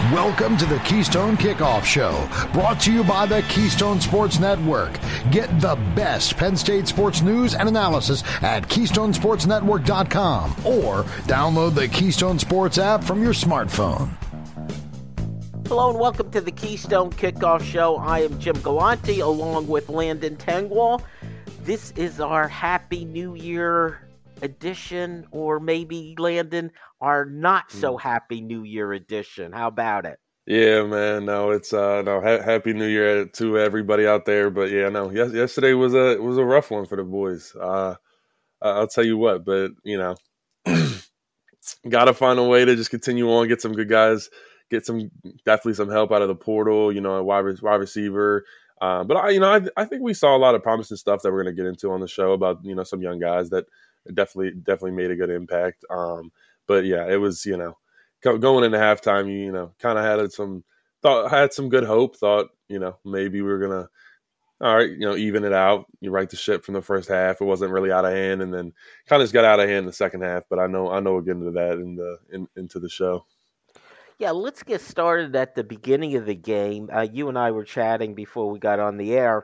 Welcome to the Keystone Kickoff Show, brought to you by the Keystone Sports Network. Get the best Penn State sports news and analysis at KeystonesportsNetwork.com or download the Keystone Sports app from your smartphone. Hello and welcome to the Keystone Kickoff Show. I am Jim Galante along with Landon Tengwall. This is our Happy New Year edition, or maybe, Landon, our not so Happy New Year edition. How about it? Yeah, man. No, it's Happy New Year to everybody out there. But yeah, no. Yesterday was a rough one for the boys. I'll tell you what. But got to find a way to just continue on, get some good guys, get definitely some help out of the portal. A wide receiver. But I think we saw a lot of promising stuff that we're going to get into on the show about some young guys that definitely made a good impact. But yeah, it was going into halftime, you kind of had some good hope. Thought maybe we were gonna even it out. You right the ship from the first half. It wasn't really out of hand, and then kind of just got out of hand in the second half. But I know we'll get into that into the show. Yeah, let's get started at the beginning of the game. You and I were chatting before we got on the air.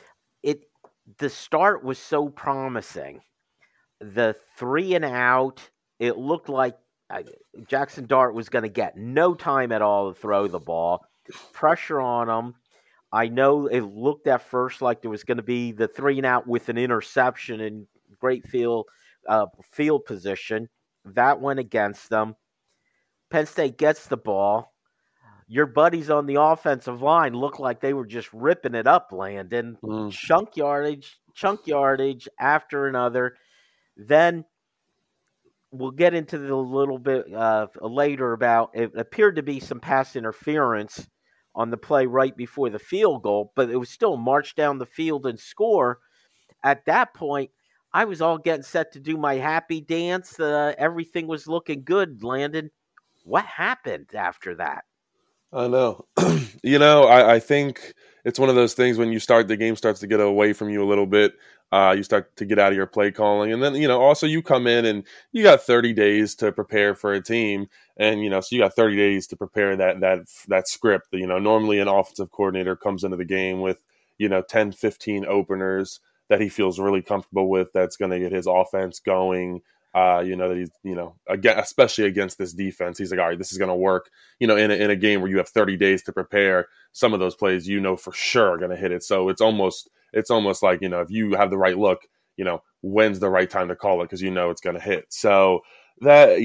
The start was so promising. The 3 and out, it looked like Jackson Dart was going to get no time at all to throw the ball. Pressure on him. I know it looked at first like there was going to be the 3 and out with an interception in great field position. That went against them. Penn State gets the ball. Your buddies on the offensive line looked like they were just ripping it up, Landon. Chunk yardage after another. Then we'll get into the little bit later about it appeared to be some pass interference on the play right before the field goal, but it was still march down the field and score. At that point, I was all getting set to do my happy dance. Everything was looking good, Landon. What happened after that? I know. I think it's one of those things when the game starts to get away from you a little bit. You start to get out of your play calling. And then, also you come in and you got 30 days to prepare for a team. And, so you got 30 days to prepare that script. Normally an offensive coordinator comes into the game with, 10, 15 openers that he feels really comfortable with. That's going to get his offense going. That he's, again, especially against this defense, he's like, all right, this is going to work, in a game where you have 30 days to prepare. Some of those plays, for sure are going to hit it. So it's almost like, if you have the right look, when's the right time to call it? Cause it's going to hit. So that,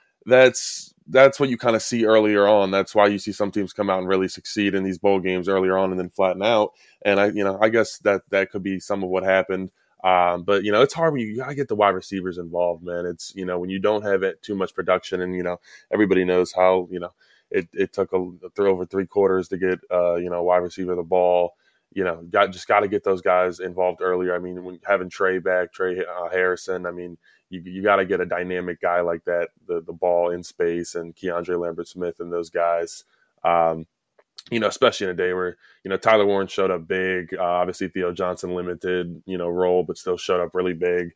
that's what you kind of see earlier on. That's why you see some teams come out and really succeed in these bowl games earlier on and then flatten out. And I guess that could be some of what happened. But it's hard when you gotta get the wide receivers involved, man. It's, when you don't have too much production and, everybody knows how, it took over 3 quarters to get, a wide receiver the ball, got to get those guys involved earlier. I mean, when having Trey Harrison, I mean, you got to get a dynamic guy like that, the ball in space, and Keandre Lambert-Smith and those guys, especially in a day where, Tyler Warren showed up big, obviously Theo Johnson limited, role, but still showed up really big.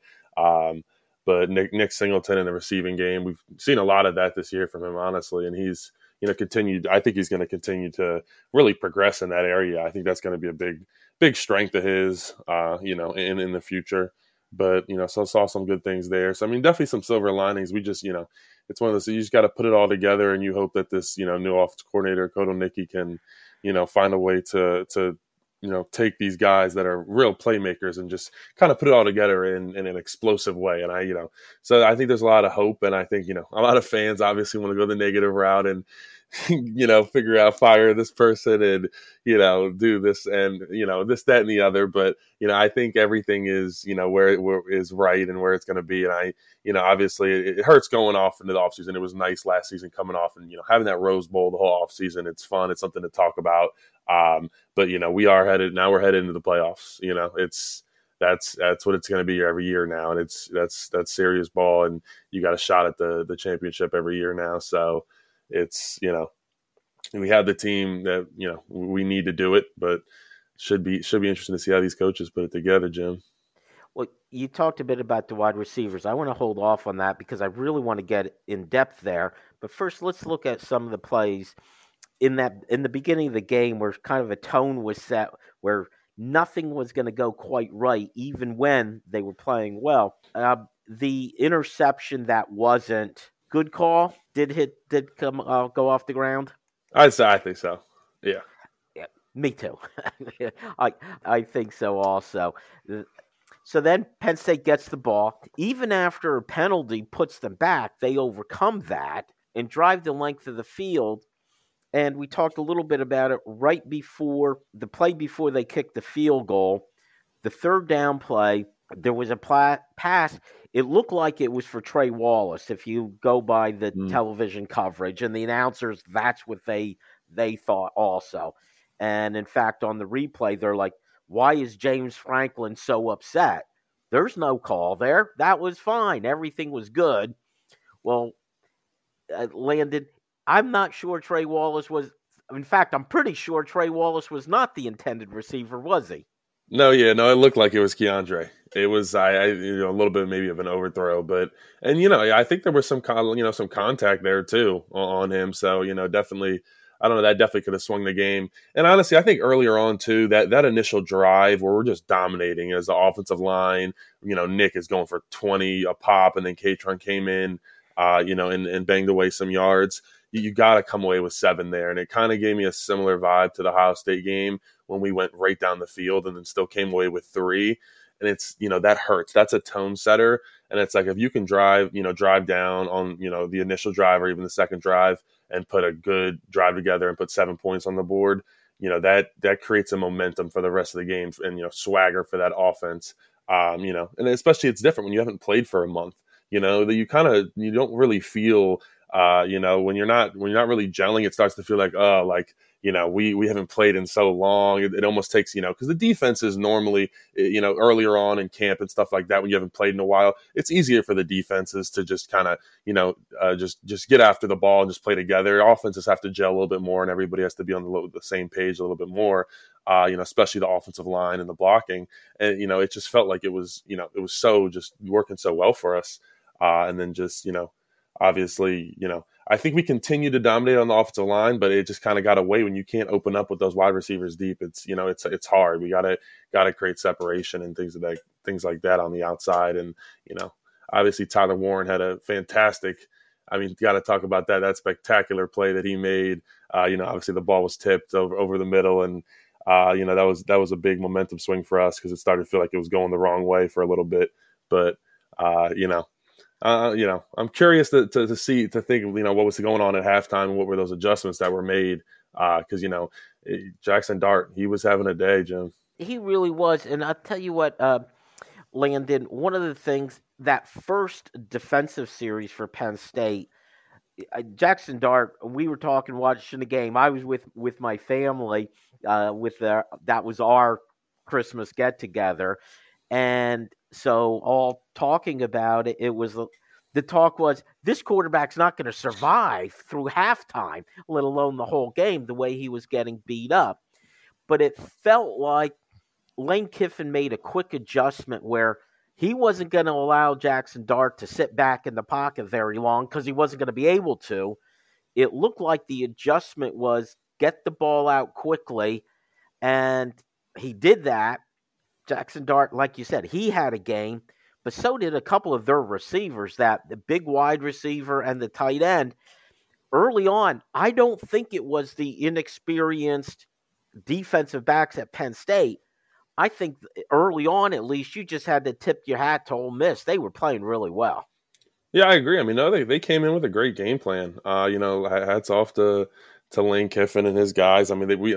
But Nick Singleton in the receiving game, we've seen a lot of that this year from him, honestly. And he's, I think he's going to continue to really progress in that area. I think that's going to be a big strength of his, in the future. But, so saw some good things there. So, I mean, definitely some silver linings. We just, it's one of those, you just got to put it all together, and you hope that this, new offensive coordinator, Kotelnicki, can, find a way to take these guys that are real playmakers and just kind of put it all together in an explosive way. And so I think there's a lot of hope, and I think, a lot of fans obviously want to go the negative route and, figure out, fire this person and, do this and, this, that, and the other. But, I think everything is, where it is right and where it's going to be. And obviously it hurts going off into the offseason. It was nice last season coming off and, having that Rose Bowl the whole offseason. It's fun. It's something to talk about. But, we're headed into the playoffs. That's what it's going to be every year now. And that's serious ball. And you got a shot at the championship every year now. So it's, we have the team that, we need to do it, but should be interesting to see how these coaches put it together, Jim. Well, you talked a bit about the wide receivers. I want to hold off on that because I really want to get in depth there. But first, let's look at some of the plays. in the beginning of the game where kind of a tone was set where nothing was going to go quite right, even when they were playing well. The interception that wasn't good call did come go off the ground. I think so. Yeah. Yeah, me too. I think so also. So then Penn State gets the ball. Even after a penalty puts them back, they overcome that and drive the length of the field. And we talked a little bit about it right before the play before they kicked the field goal. The third down play, there was a pass. It looked like it was for Trey Wallace if you go by the television coverage. And the announcers, that's what they thought also. And in fact, on the replay, they're like, why is James Franklin so upset? There's no call there. That was fine. Everything was good. Well, Landon, I'm not sure Trey Wallace was. In fact, I'm pretty sure Trey Wallace was not the intended receiver, was he? No, it looked like it was Keandre. It was a little bit maybe of an overthrow, but I think there was some some contact there too on him. So definitely. I don't know. That definitely could have swung the game. And honestly, I think earlier on too, that initial drive where we're just dominating as the offensive line, Nick is going for 20 a pop, and then Katron came in, and banged away some yards. You got to come away with 7 there. And it kind of gave me a similar vibe to the Ohio State game when we went right down the field and then still came away with 3. And it's, that hurts. That's a tone setter. And it's like, if you can drive down on, the initial drive or even the second drive and put a good drive together and put 7 points on the board, that creates a momentum for the rest of the game and, swagger for that offense. And especially it's different when you haven't played for a month, that you don't really feel, when you're not really gelling, it starts to feel like, we haven't played in so long. It almost takes, because the defense is normally, earlier on in camp and stuff like that, when you haven't played in a while, it's easier for the defenses to just kind of, just get after the ball and just play together. Offenses have to gel a little bit more, and everybody has to be on the same page a little bit more, especially the offensive line and the blocking. And, it just felt like it was so just working so well for us. And then just, obviously, I think we continue to dominate on the offensive line, but it just kind of got away when you can't open up with those wide receivers deep. It's, it's hard. We gotta create separation and things like that on the outside. And, obviously Tyler Warren had a fantastic, got to talk about that spectacular play that he made. Obviously the ball was tipped over the middle, and, that was a big momentum swing for us because it started to feel like it was going the wrong way for a little bit. But, I'm curious to think, what was going on at halftime and what were those adjustments that were made. Because, Jackson Dart, he was having a day, Jim. He really was. And I'll tell you what, Landon, one of the things, that first defensive series for Penn State, Jackson Dart, we were watching the game. I was with my family, that was our Christmas get-together. And so all talking about it, the talk was, this quarterback's not going to survive through halftime, let alone the whole game, the way he was getting beat up. But it felt like Lane Kiffin made a quick adjustment where he wasn't going to allow Jackson Dart to sit back in the pocket very long because he wasn't going to be able to. It looked like the adjustment was get the ball out quickly, and he did that. Jackson Dart, like you said, he had a game, but so did a couple of their receivers, the big wide receiver and the tight end. Early on, I don't think it was the inexperienced defensive backs at Penn State. I think early on, at least, you just had to tip your hat to Ole Miss. They were playing really well. Yeah, I agree. They came in with a great game plan. Hats off to Lane Kiffin and his guys.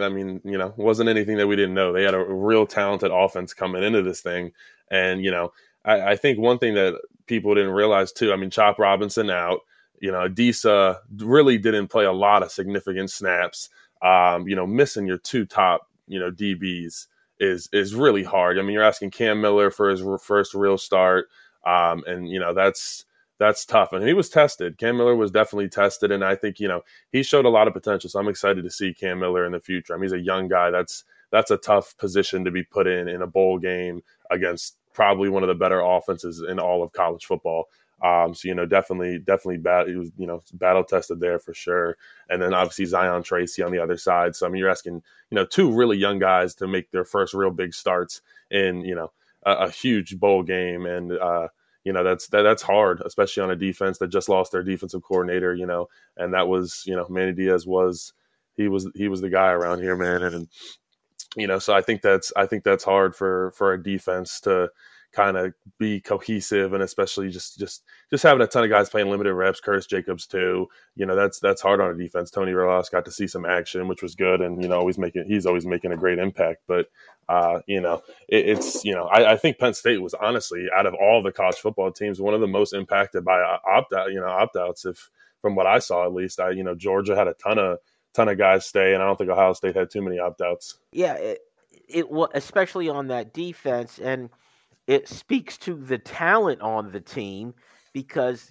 It wasn't anything that we didn't know. They had a real talented offense coming into this thing. And, I think one thing that people didn't realize too, Chop Robinson out, Adisa really didn't play a lot of significant snaps. Missing your 2 top, DBs is really hard. You're asking Cam Miller for his first real start. And, that's tough. And he was tested. Cam Miller was definitely tested. And I think, he showed a lot of potential. So I'm excited to see Cam Miller in the future. He's a young guy. That's a tough position to be put in a bowl game against probably one of the better offenses in all of college football. So, definitely he was, battle tested there for sure. And then obviously Zion Tracy on the other side. So, I mean, you're asking, two really young guys to make their first real big starts in, a huge bowl game. And, that's hard, especially on a defense that just lost their defensive coordinator, and that was, Manny Diaz was the guy around here, man. And, so I think that's hard for a defense to kind of be cohesive, and especially just having a ton of guys playing limited reps. Curtis Jacobs too, that's hard on a defense. Tony Rojas got to see some action, which was good, and he's always making a great impact. But I think Penn State was honestly, out of all the college football teams, one of the most impacted by opt-outs. If from what I saw, at least, Georgia had a ton of guys stay, and I don't think Ohio State had too many opt-outs. Yeah, it was especially on that defense, and it speaks to the talent on the team because,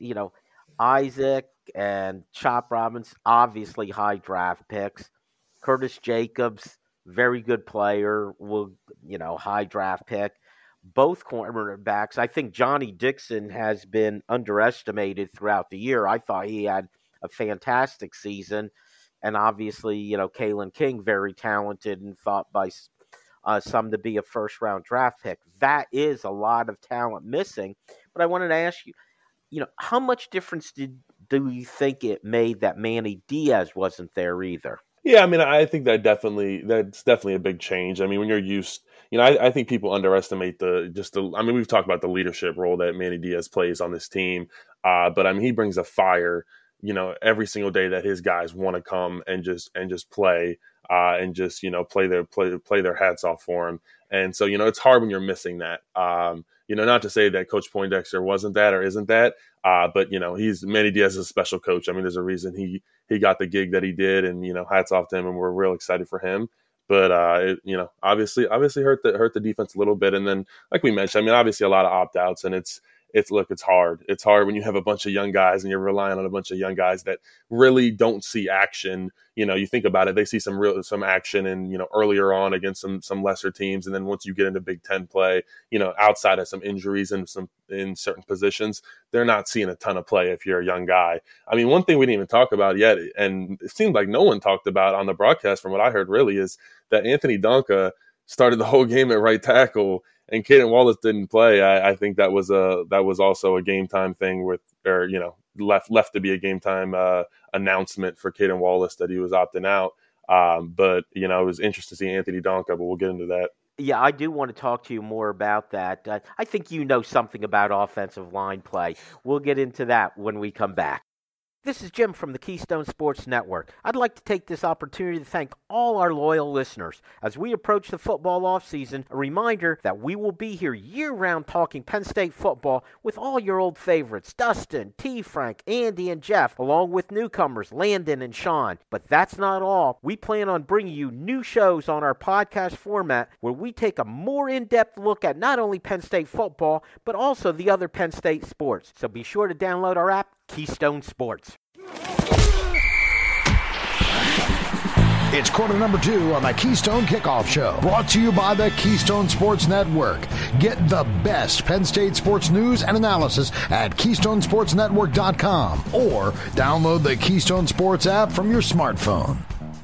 Isaac and Chop Robbins, obviously high draft picks. Curtis Jacobs, very good player, high draft pick. Both cornerbacks. I think Johnny Dixon has been underestimated throughout the year. I thought he had a fantastic season. And obviously, Kalen King, very talented and thought by some to be a first-round draft pick. That is a lot of talent missing. But I wanted to ask you, how much difference do you think it made that Manny Diaz wasn't there either? Yeah, I mean, I think that's definitely a big change. I mean, when you're used, I think people underestimate we've talked about the leadership role that Manny Diaz plays on this team. But I mean, he brings a fire, every single day that his guys want to come and just play. And just, play their hats off for him. And so, it's hard when you're missing that. Not to say that Coach Poindexter wasn't that or isn't that, but, Manny Diaz is a special coach. I mean, there's a reason he got the gig that he did, and, hats off to him, and we're real excited for him. But, obviously hurt the defense a little bit. And then, like we mentioned, I mean, obviously a lot of opt-outs, and it's hard. It's hard when you have a bunch of young guys and you're relying on a bunch of young guys that really don't see action. You think about it, they see some action and, earlier on against some lesser teams. And then once you get into Big Ten play, outside of some injuries and in certain positions, they're not seeing a ton of play if you're a young guy. I mean, one thing we didn't even talk about yet, and it seemed like no one talked about on the broadcast from what I heard really, is that Anthony Donka started the whole game at right tackle, and Caden Wallace didn't play. I think that was also a game time thing left to be a game time announcement for Caden Wallace that he was opting out. But it was interesting to see Anthony Donka, but we'll get into that. Yeah, I do want to talk to you more about that. I think you know something about offensive line play. We'll get into that when we come back. This is Jim from the Keystone Sports Network. I'd like to take this opportunity to thank all our loyal listeners. As we approach the football offseason, a reminder that we will be here year-round talking Penn State football with all your old favorites, Dustin, T. Frank, Andy, and Jeff, along with newcomers, Landon and Sean. But that's not all. We plan on bringing you new shows on our podcast format where we take a more in-depth look at not only Penn State football, but also the other Penn State sports. So be sure to download our app, Keystone Sports. It's quarter number 2 on the Keystone Kickoff Show, brought to you by the Keystone Sports Network. Get the best Penn State sports news and analysis at KeystoneSportsNetwork.com or download the Keystone Sports app from your smartphone.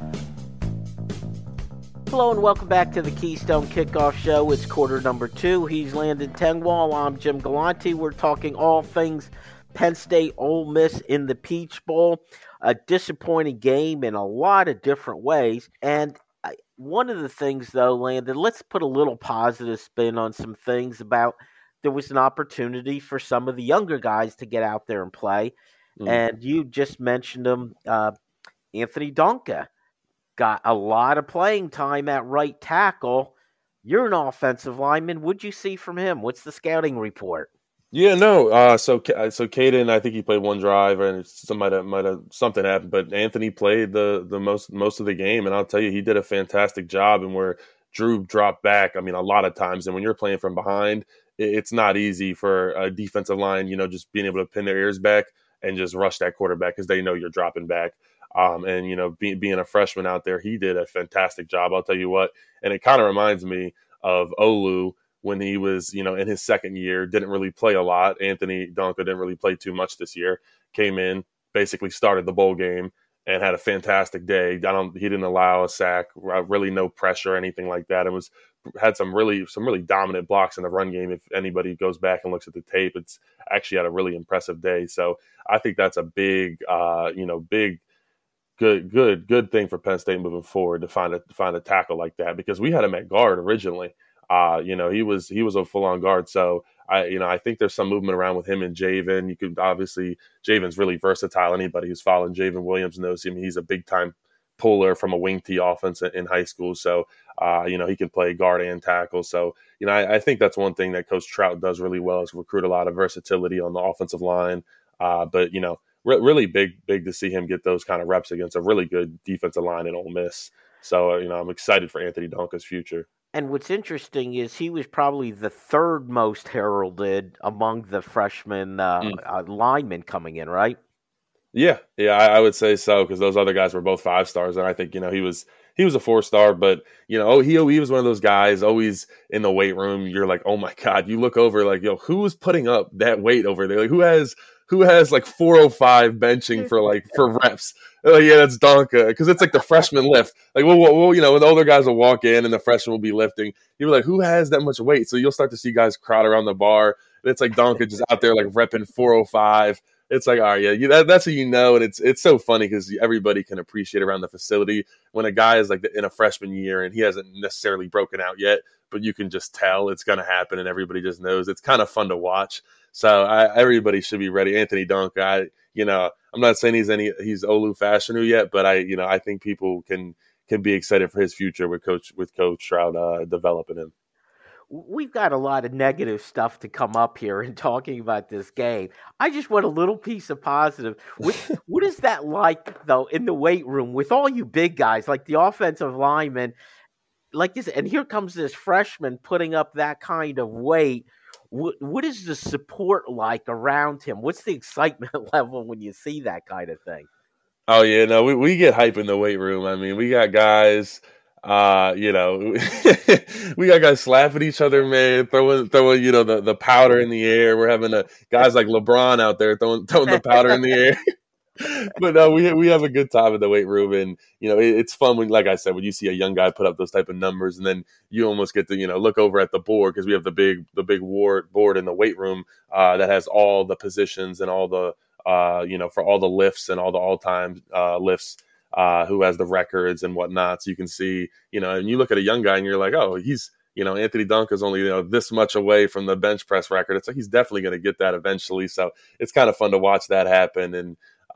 Hello and welcome back to the Keystone Kickoff Show. It's quarter number 2. He's Landon Tengwall. I'm Jim Galante. We're talking all things Penn State Ole Miss in the Peach Bowl. A disappointing game in a lot of different ways. And one of the things, though, Landon, let's put a little positive spin on some things about there was an opportunity for some of the younger guys to get out there and play. And you just mentioned him, Anthony Donka got a lot of playing time at right tackle. You're an offensive lineman. What'd you see from him? What's the scouting report? Yeah, no. So Caden, I think he played one drive, and something happened. But Anthony played the most of the game, and I'll tell you, he did a fantastic job. And where Drew dropped back, I mean, a lot of times, and when you're playing from behind, it's not easy for a defensive line, just being able to pin their ears back and just rush that quarterback because they know you're dropping back. And being a freshman out there, he did a fantastic job. I'll tell you what, and it kind of reminds me of Olu when he was, in his second year, didn't really play a lot. Anthony Donka didn't really play too much this year. Came in, basically started the bowl game, and had a fantastic day. He didn't allow a sack, really no pressure or anything like that. It had some really dominant blocks in the run game. If anybody goes back and looks at the tape, it's actually had a really impressive day. So I think that's a big, good thing for Penn State moving forward to find a tackle like that, because we had him at guard originally. He was a full on guard. So I think there's some movement around with him and Javen. You could obviously, Javen's really versatile. Anybody who's following Javen Williams knows him. He's a big time puller from a wing T offense in high school. So, he can play guard and tackle. So, I think that's one thing that Coach Trout does really well, is recruit a lot of versatility on the offensive line. But really big to see him get those kind of reps against a really good defensive line in Ole Miss. So, I'm excited for Anthony Donka's future. And what's interesting is he was probably the third most heralded among the freshman linemen coming in, right? Yeah, I would say so, because those other guys were both 5-stars, and I think he was a 4-star, but he was one of those guys always in the weight room. You're like, oh my God, you look over like, who is putting up that weight over there? Like who has like 405 benching for reps? Like, yeah, that's Donka, because it's like the freshman lift. Like, well, when the older guys will walk in and the freshmen will be lifting, you're like, who has that much weight? So you'll start to see guys crowd around the bar. And it's like Donka just out there like repping 405. It's like, all right, yeah, that's how and it's so funny because everybody can appreciate around the facility when a guy is like in a freshman year and he hasn't necessarily broken out yet, but you can just tell it's going to happen and everybody just knows. It's kind of fun to watch. So everybody should be ready. Anthony Donka, I'm not saying he's Olu Fashanu yet, but I think people can be excited for his future with Coach Trout developing him. We've got a lot of negative stuff to come up here in talking about this game. I just want a little piece of positive. What is that like, though, in the weight room with all you big guys, like the offensive linemen, like this? And here comes this freshman putting up that kind of weight. What is the support like around him? What's the excitement level when you see that kind of thing? Oh, yeah, no, we get hype in the weight room. I mean, we got guys... we got guys slapping each other, man, throwing the powder in the air. We're having guys like LeBron out there throwing the powder in the air. But no, we have a good time in the weight room, and it's fun when, like I said, when you see a young guy put up those type of numbers, and then you almost get to look over at the board, because we have the big board in the weight room that has all the positions and all the for all the lifts and all the all-time lifts. Who has the records and whatnot. So you can see, and you look at a young guy and you're like, oh, he's, Anthony Donka's only, this much away from the bench press record. It's like, he's definitely going to get that eventually. So it's kind of fun to watch that happen. And,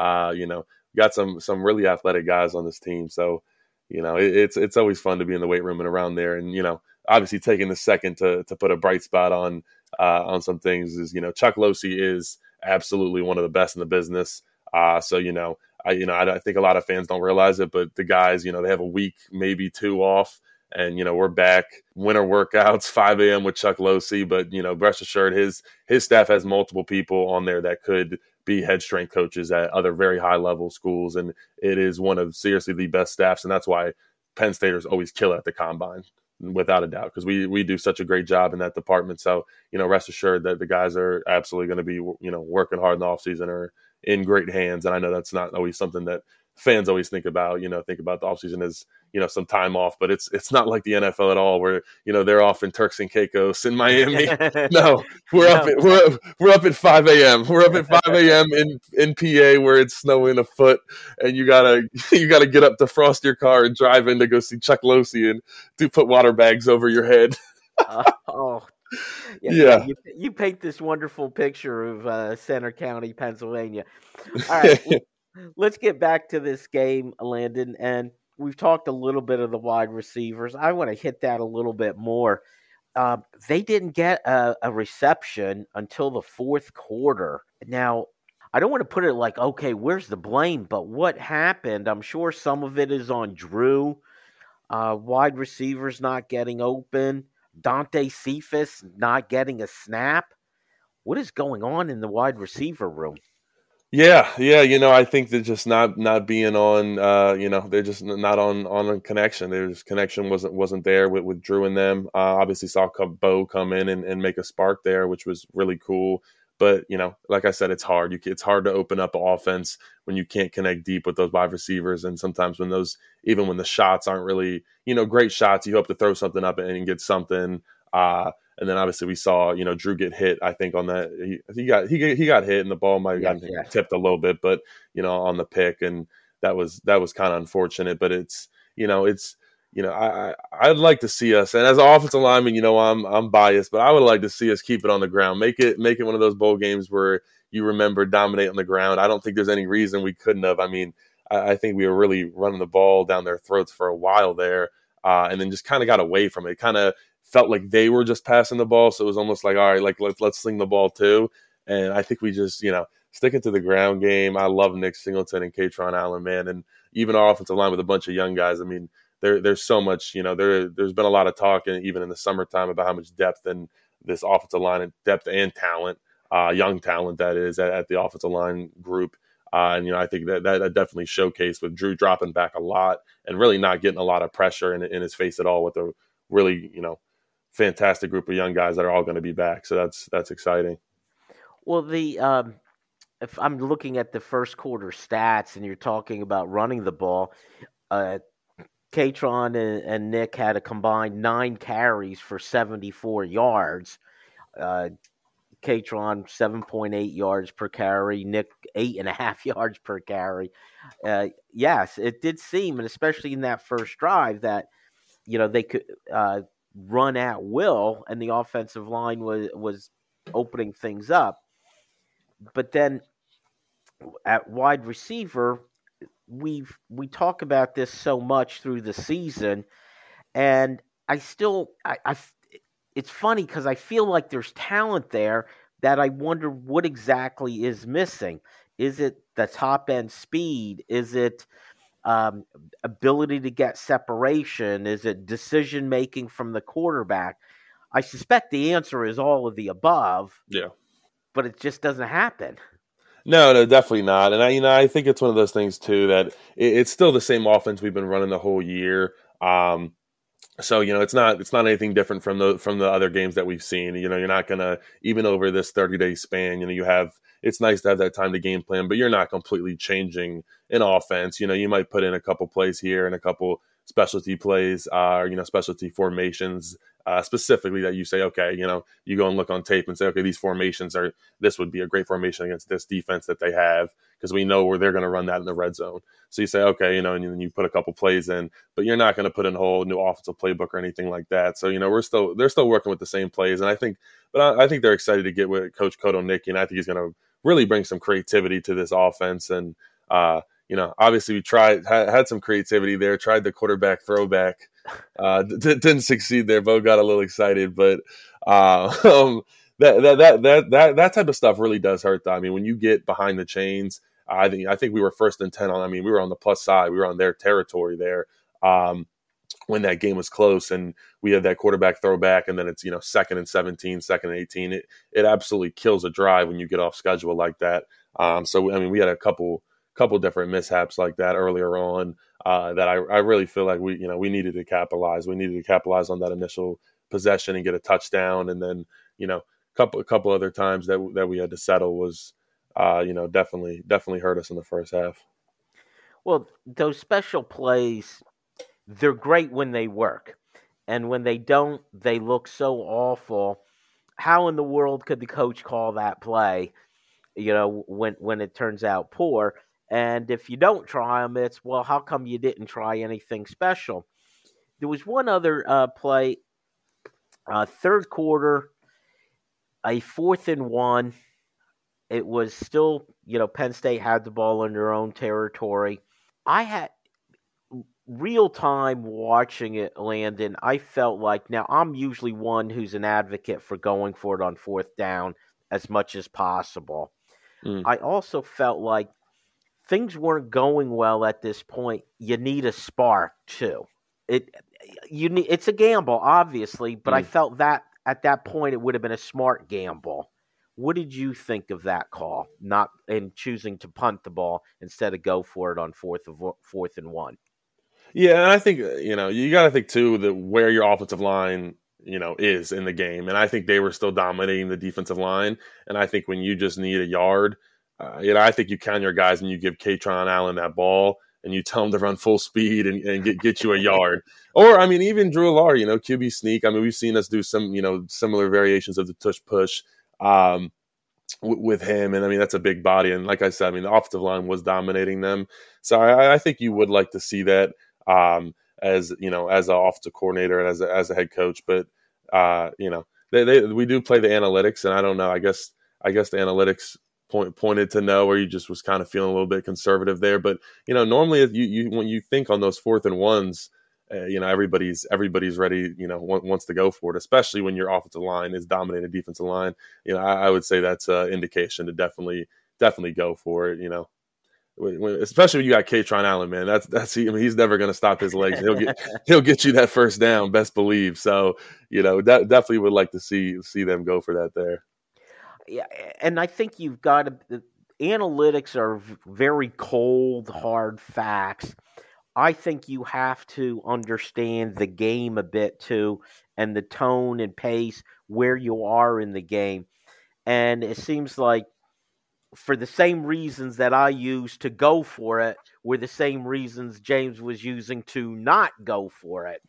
got some really athletic guys on this team. So, it's always fun to be in the weight room and around there. And, obviously taking the second to put a bright spot on some things is, Chuck Losey is absolutely one of the best in the business. So, I think a lot of fans don't realize it, but the guys, they have a week, maybe 2 off, and, we're back winter workouts, 5 a.m. with Chuck Losey. But, rest assured, his staff has multiple people on there that could be head strength coaches at other very high level schools. And it is one of seriously the best staffs. And that's why Penn Staters always kill at the combine, without a doubt, because we do such a great job in that department. So, rest assured that the guys are absolutely going to be, working hard in the offseason or in great hands. And I know that's not always something that fans always think about the offseason as, some time off, but it's not like the NFL at all where, they're off in Turks and Caicos in Miami. No, we're up at 5 a.m. We're up at 5 a.m. in PA where it's snowing a foot, and you gotta get up to frost your car and drive in to go see Chuck Losey and put water bags over your head. Yeah. You paint this wonderful picture of Center County, Pennsylvania. All right, let's get back to this game, Landon. And we've talked a little bit of the wide receivers. I want to hit that a little bit more. They didn't get a reception until the fourth quarter. Now, I don't want to put it like, okay, where's the blame? But what happened? I'm sure some of it is on Drew. Wide receivers not getting open. Dante Cephas not getting a snap. What is going on in the wide receiver room? Yeah, yeah, I think they're just not being on. They're just not on a connection. There's connection wasn't there with Drew and them. Obviously, saw Bo come in and make a spark there, which was really cool. But like I said, it's hard. It's hard to open up an offense when you can't connect deep with those wide receivers, and sometimes even when the shots aren't really great shots, you hope to throw something up and get something. And then obviously we saw, Drew get hit. I think on that he got hit, and the ball might have gotten tipped a little bit, but on the pick, and that was kind of unfortunate. But I'd like to see us, and as an offensive lineman, I'm biased, but I would like to see us keep it on the ground, make it one of those bowl games where you remember dominate on the ground. I don't think there's any reason we couldn't have. I mean, I think we were really running the ball down their throats for a while there, and then just kind of got away from it. Kind of felt like they were just passing the ball, so it was almost like, all right, like let's sling the ball too. And I think we just sticking to the ground game. I love Nick Singleton and Katron Allen, man, and even our offensive line with a bunch of young guys. I mean, there's so much. There's been a lot of talk, and even in the summertime, about how much depth in this offensive line, and depth and talent, young talent that is at the offensive line group. And I think that definitely showcased with Drew dropping back a lot and really not getting a lot of pressure in his face at all, with a really fantastic group of young guys that are all going to be back. So that's exciting. Well, if I'm looking at the first quarter stats and you're talking about running the ball, Katron and Nick had a combined 9 carries for 74 yards. Katron 7.8 yards per carry, Nick 8.5 yards per carry. Yes, it did seem, and especially in that first drive, that they could run at will, and the offensive line was opening things up. But then at wide receiver, we talk about this so much through the season, and it's funny because I feel like there's talent there that I wonder what exactly is missing. Is it the top end speed? Is it ability to get separation? Is it decision making from the quarterback? I suspect the answer is all of the above. Yeah, but it just doesn't happen. No, definitely not. And I think it's one of those things too that it's still the same offense we've been running the whole year. So it's not anything different from the other games that we've seen. You're not gonna, even over this 30-day span. It's nice to have that time to game plan, but you're not completely changing an offense. You might put in a couple plays here and a couple specialty plays, or specialty formations, specifically that you say, okay, you go and look on tape and say, okay, these formations this would be a great formation against this defense that they have, because we know where they're going to run that in the red zone. So you say, okay, and then you put a couple plays in, but you're not going to put in a whole new offensive playbook or anything like that. So they're still working with the same plays, and I think they're excited to get with Coach Kotelnicki, and I think he's going to really bring some creativity to this offense. And obviously we had some creativity there, tried the quarterback throwback, didn't succeed there. Bo got a little excited, but that type of stuff really does hurt, though. I mean, when you get behind the chains, I think we were 1st and 10 on. I mean, we were on the plus side. We were on their territory there when that game was close, and we had that quarterback throwback, and then it's 2nd and 17, 2nd and 18. It absolutely kills a drive when you get off schedule like that. So I mean, we had a couple different mishaps like that earlier on that I really feel like we needed to capitalize. We needed to capitalize on that initial possession and get a touchdown, and then a couple other times that we had to settle was definitely hurt us in the first half. Well, those special plays, they're great when they work, and when they don't, they look so awful. How in the world could the coach call that play? When it turns out poor. And if you don't try them, it's, well, how come you didn't try anything special? There was one other play, third quarter, a 4th and 1. It was still, Penn State had the ball in their own territory. I had real time watching it, Landon. I felt like, now I'm usually one who's an advocate for going for it on 4th down as much as possible. I also felt like things weren't going well at this point. You need a spark too. It's a gamble, obviously, but I felt that at that point it would have been a smart gamble. What did you think of that call, not in choosing to punt the ball instead of go for it on fourth and 1? Yeah, and I think you got to think too that where your offensive line is in the game, and I think they were still dominating the defensive line, and I think when you just need a yard, I think you count your guys and you give Kaytron Allen that ball and you tell him to run full speed and get you a yard. Or, I mean, even Drew Allar, QB sneak. I mean, we've seen us do some, similar variations of the tush push with him. And, I mean, that's a big body. And like I said, I mean, the offensive line was dominating them. So I think you would like to see that as an offensive coordinator and as a head coach. But, we do play the analytics. And I don't know, I guess the analytics pointed to no, where you just was kind of feeling a little bit conservative there. But normally you when you think on those 4th and 1s, everybody's ready, wants to go for it, especially when your offensive line is dominating defensive line. I would say that's an indication to definitely go for it. Especially when you got Kaytron Allen, man, he's never going to stop his legs. He'll get you that first down, best believe. So definitely would like to see them go for that there. Yeah, and I think you've got to. Analytics are very cold, hard facts. I think you have to understand the game a bit too, and the tone and pace where you are in the game. And it seems like for the same reasons that I used to go for it were the same reasons James was using to not go for it.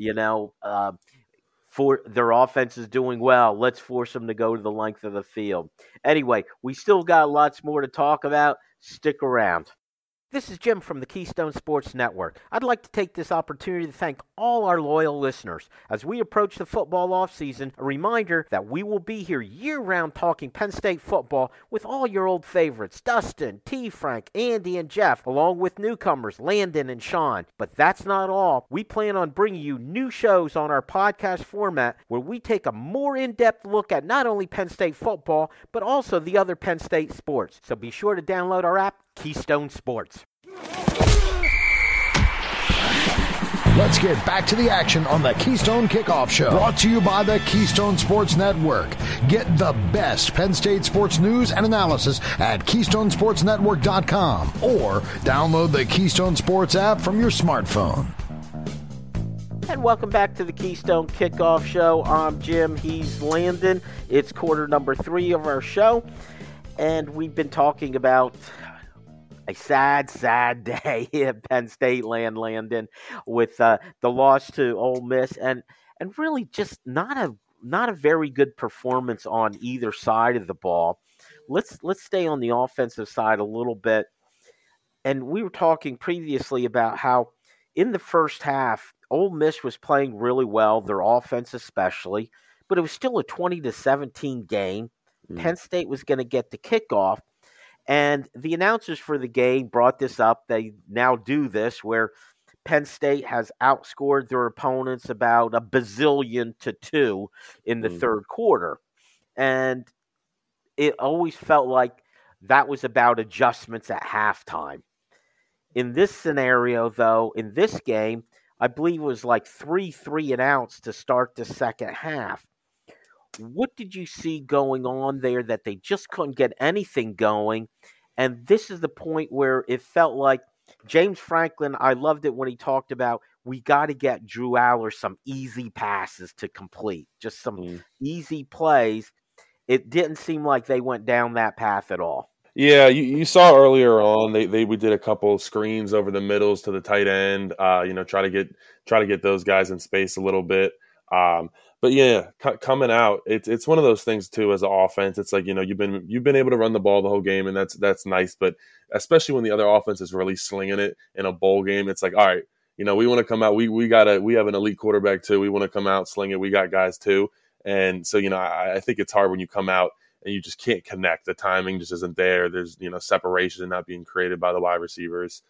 For their offense is doing well. Let's force them to go to the length of the field. Anyway, we still got lots more to talk about. Stick around. This is Jim from the Keystone Sports Network. I'd like to take this opportunity to thank all our loyal listeners. As we approach the football offseason, a reminder that we will be here year-round talking Penn State football with all your old favorites, Dustin, T. Frank, Andy, and Jeff, along with newcomers, Landon and Sean. But that's not all. We plan on bringing you new shows on our podcast format where we take a more in-depth look at not only Penn State football, but also the other Penn State sports. So be sure to download our app, Keystone Sports. Let's get back to the action on the Keystone Kickoff Show. Brought to you by the Keystone Sports Network. Get the best Penn State sports news and analysis at KeystoneSportsNetwork.com or download the Keystone Sports app from your smartphone. And welcome back to the Keystone Kickoff Show. I'm Jim. He's Landon. It's quarter number 3 of our show. And we've been talking about a sad day at Penn State land, Landon, with the loss to Ole Miss, and really just not a very good performance on either side of the ball. Let's stay on the offensive side a little bit. And we were talking previously about how in the first half, Ole Miss was playing really well, their offense especially, but it was still a 20-17 game. Penn State was going to get the kickoff. And the announcers for the game brought this up. They now do this where Penn State has outscored their opponents about a bazillion to 2 in the third quarter. And it always felt like that was about adjustments at halftime. In this scenario, though, in this game, I believe it was like 3 and outs to start the second half. What did you see going on there that they just couldn't get anything going? And this is the point where it felt like James Franklin, I loved it when he talked about we got to get Drew Allar some easy passes to complete, just some easy plays. It didn't seem like they went down that path at all. Yeah, you saw earlier on we did a couple screens over the middles to the tight end, try to get those guys in space a little bit. But yeah, coming out, it's one of those things too as an offense. It's like, you've been able to run the ball the whole game, and that's nice. But especially when the other offense is really slinging it in a bowl game, it's like, all right, we want to come out. We have an elite quarterback too. We want to come out, sling it. We got guys too. And so, I think it's hard when you come out and you just can't connect. The timing just isn't there. There's, separation not being created by the wide receivers.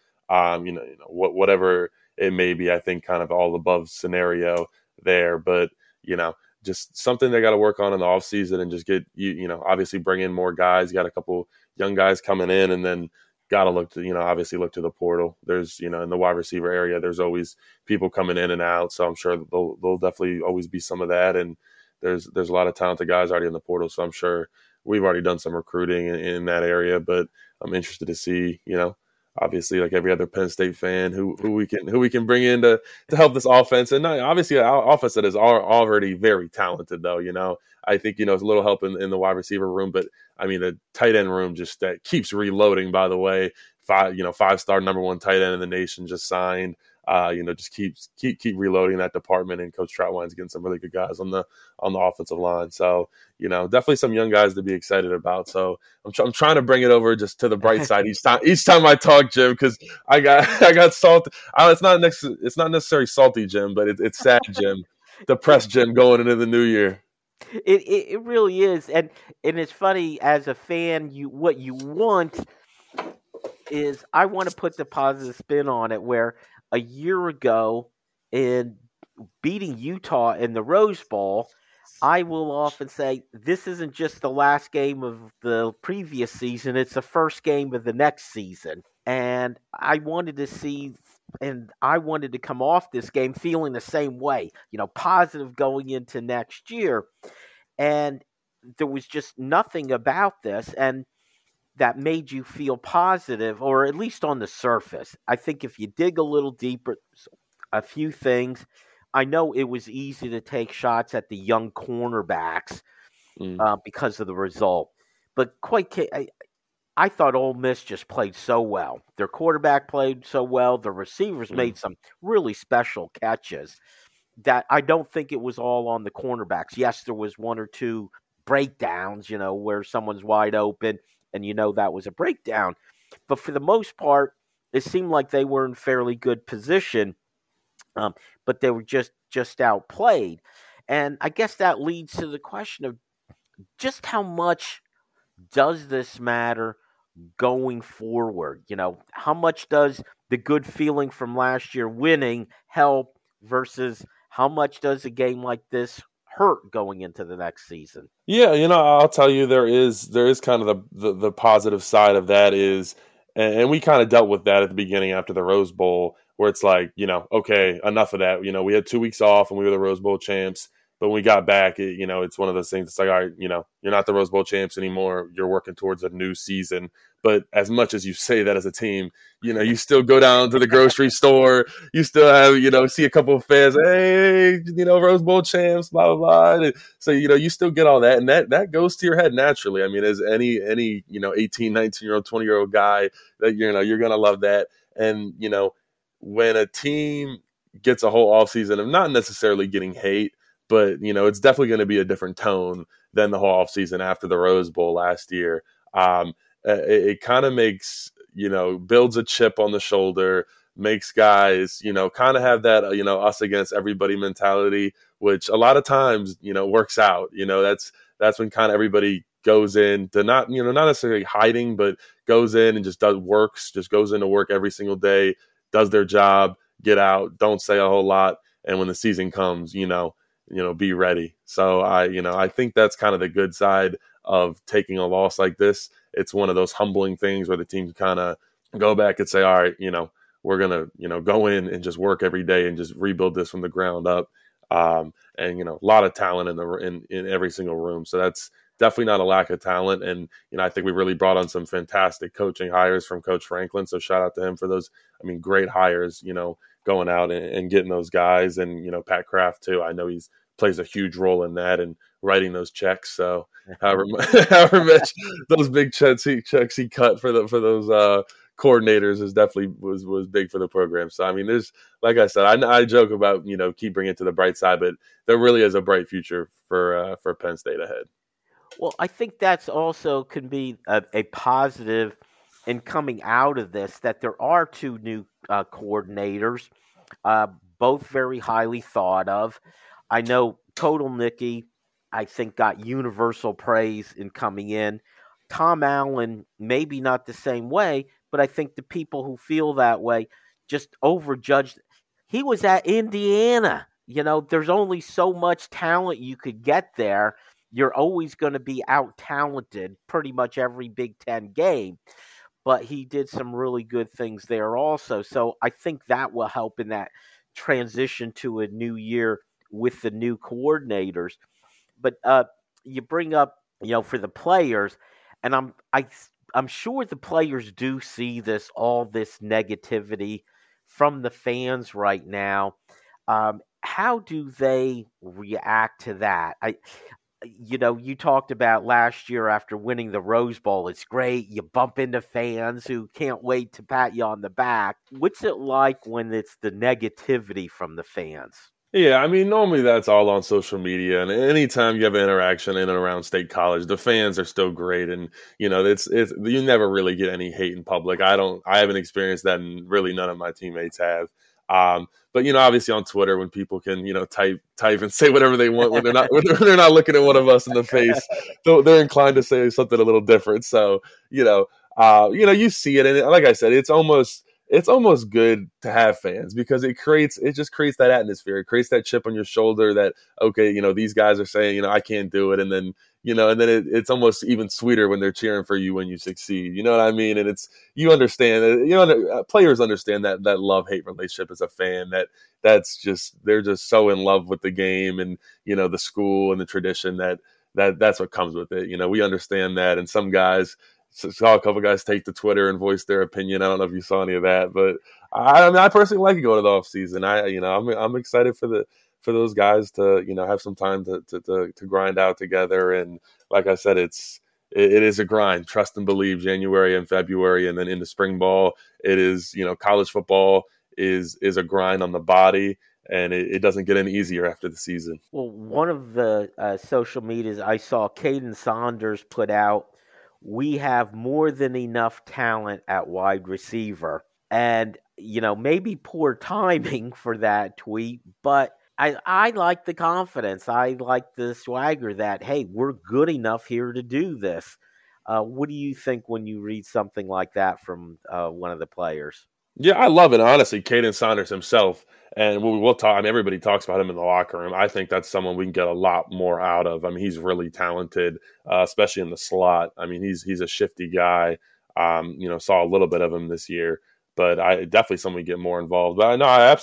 Whatever it may be, I think kind of all above scenario there. But, just something they got to work on in the offseason and just get, obviously bring in more guys. You got a couple young guys coming in, and then got to look to, obviously look to the portal. There's, in the wide receiver area, there's always people coming in and out. So I'm sure there'll definitely always be some of that. And there's a lot of talented guys already in the portal. So I'm sure we've already done some recruiting in that area, but I'm interested to see, obviously, like every other Penn State fan, who we can bring in to help this offense. And obviously, our offense that is already very talented, though. I think it's a little help in the wide receiver room, but I mean the tight end room just that keeps reloading. By the way, 5-star number one tight end in the nation just signed. Just keep reloading that department, and Coach Troutwine's getting some really good guys on the offensive line. So definitely some young guys to be excited about. So I'm trying to bring it over just to the bright side each time I talk, Jim, because I got salty. It's not necessarily salty, Jim, but it's sad, Jim, depressed, Jim, going into the new year. It really is, and it's funny as a fan. What you want is I want to put the positive spin on it, where a year ago in beating Utah in the Rose Bowl, I will often say this isn't just the last game of the previous season, it's the first game of the next season. And I wanted to come off this game feeling the same way, positive going into next year. And there was just nothing about this and that made you feel positive, or at least on the surface. I think if you dig a little deeper, a few things. I know it was easy to take shots at the young cornerbacks because of the result. But I thought Ole Miss just played so well. Their quarterback played so well. The receivers made some really special catches that I don't think it was all on the cornerbacks. Yes, there was one or two breakdowns, where someone's wide open, and that was a breakdown. But for the most part, it seemed like they were in fairly good position, but they were just outplayed. And I guess that leads to the question of just how much does this matter going forward? How much does the good feeling from last year winning help versus how much does a game like this hurt going into the next season? Yeah, I'll tell you, there is kind of the positive side of that is, and we kind of dealt with that at the beginning after the Rose Bowl, where it's like, okay, enough of that. We had 2 weeks off and we were the Rose Bowl champs, but when we got back, it's one of those things. It's like, all right, you're not the Rose Bowl champs anymore. You're working towards a new season. But as much as you say that as a team, you still go down to the grocery store. You still have, see a couple of fans, hey, Rose Bowl champs, blah, blah, blah. So, you still get all that. And that goes to your head naturally. I mean, as any 18, 19-year-old, 20-year-old guy, that, you're going to love that. And, when a team gets a whole offseason of not necessarily getting hate, but, it's definitely going to be a different tone than the whole offseason after the Rose Bowl last year. It kind of makes, builds a chip on the shoulder, makes guys, kind of have that, us against everybody mentality, which a lot of times, works out. That's when kind of everybody goes in to not necessarily hiding, but goes in and just goes into work every single day, does their job, get out, don't say a whole lot. And when the season comes, be ready. So I think that's kind of the good side of taking a loss like this. It's one of those humbling things where the team kind of go back and say, all right, we're going to, go in and just work every day and just rebuild this from the ground up. And, a lot of talent in every single room. So that's definitely not a lack of talent. And, I think we really brought on some fantastic coaching hires from Coach Franklin. So shout out to him for those, great hires, going out and getting those guys. And, Pat Kraft too. I know he's plays a huge role in that and writing those checks. So however much those big checks he cut for those coordinators is definitely was big for the program. So, there's, like I said, I joke about, keep bringing it to the bright side, but there really is a bright future for Penn State ahead. Well, I think that's also can be a positive in coming out of this, that there are two new coordinators, both very highly thought of. I know Kotelnicki, I think, got universal praise in coming in. Tom Allen, maybe not the same way, but I think the people who feel that way just overjudged. He was at Indiana. There's only so much talent you could get there. You're always going to be out-talented pretty much every Big Ten game. But he did some really good things there also. So I think that will help in that transition to a new year with the new coordinators. But you bring up for the players, and I'm sure the players do see all this negativity from the fans right now. How do they react to that? You talked about last year after winning the Rose Bowl. It's great. You bump into fans who can't wait to pat you on the back. What's it like when it's the negativity from the fans? Yeah, I mean, normally that's all on social media, and anytime you have an interaction in and around State College, the fans are still great, and it's you never really get any hate in public. I haven't experienced that, and really none of my teammates have. But obviously on Twitter, when people can type and say whatever they want when they're not looking at one of us in the face, they're inclined to say something a little different. So you see it, and like I said, it's almost good to have fans because it just creates that atmosphere. It creates that chip on your shoulder that, okay, these guys are saying, I can't do it. And then, it's almost even sweeter when they're cheering for you when you succeed. You know what I mean? And you understand, players understand that love-hate relationship as a fan, they're just so in love with the game and, the school and the tradition that's what comes with it. We understand that. And some guys, saw a couple guys take to Twitter and voice their opinion. I don't know if you saw any of that, but I personally like to go to the off season. I'm excited for those guys to have some time to grind out together. And like I said, it is a grind. Trust and believe. January and February, and then into spring ball, it is college football is a grind on the body. And it doesn't get any easier after the season. Well, one of the social medias I saw, Caden Saunders put out, we have more than enough talent at wide receiver. And, maybe poor timing for that tweet, but I like the confidence. I like the swagger that, hey, we're good enough here to do this. What do you think when you read something like that from one of the players? Yeah, I love it. Honestly, Caden Saunders himself, and we'll talk. I mean, everybody talks about him in the locker room. I think that's someone we can get a lot more out of. I mean, he's really talented, especially in the slot. I mean, he's a shifty guy. Saw a little bit of him this year, but I definitely someone we get more involved. But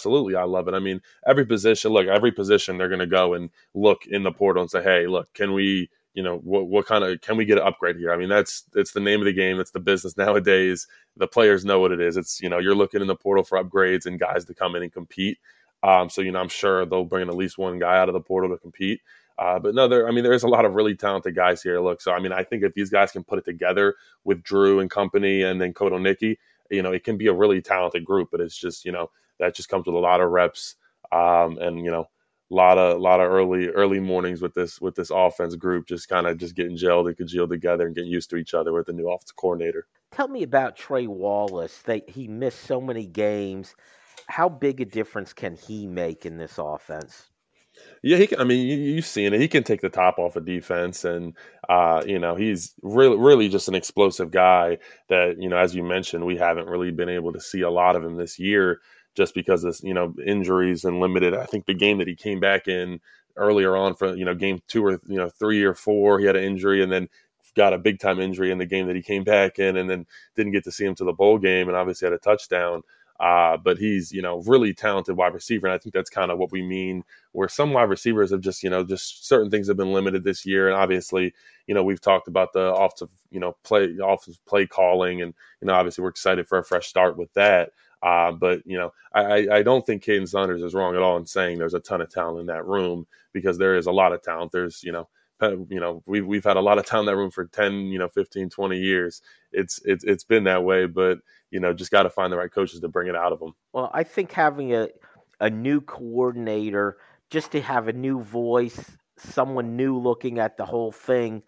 I love it. I mean, every position they're going to go and look in the portal and say, hey, look, can we? What kind of, can we get an upgrade here? I mean, it's the name of the game. It's the business nowadays. The players know what it is. It's, you're looking in the portal for upgrades and guys to come in and compete. So, I'm sure they'll bring in at least one guy out of the portal to compete. But no, there's a lot of really talented guys here. Look, so, I think if these guys can put it together with Drew and company and then Kotelnicki, it can be a really talented group, but it's just, that just comes with a lot of reps. And, a lot of early mornings with this offense group, just getting gelled and congealed together and getting used to each other with the new offensive coordinator. Tell me about Trey Wallace. He missed so many games. How big a difference can he make in this offense? Yeah, he can. I mean, you've seen it. He can take the top off of defense, and he's really just an explosive guy that, as you mentioned, we haven't really been able to see a lot of him this year, just because of injuries and limited. I think the game that he came back in earlier on for game 2 or 3 or 4, he had an injury and then got a big time injury in the game that he came back in, and then didn't get to see him to the bowl game, and obviously had a touchdown. But he's really talented wide receiver, and I think that's kind of what we mean. Where some wide receivers have just certain things have been limited this year, and obviously we've talked about the offensive play calling, and obviously we're excited for a fresh start with that. But I don't think Caden Saunders is wrong at all in saying there's a ton of talent in that room, because there is a lot of talent. There's we've had a lot of talent in that room for 10, 15, 20 years. It's been that way, but just got to find the right coaches to bring it out of them. Well, I think having a new coordinator, just to have a new voice, someone new looking at the whole thing,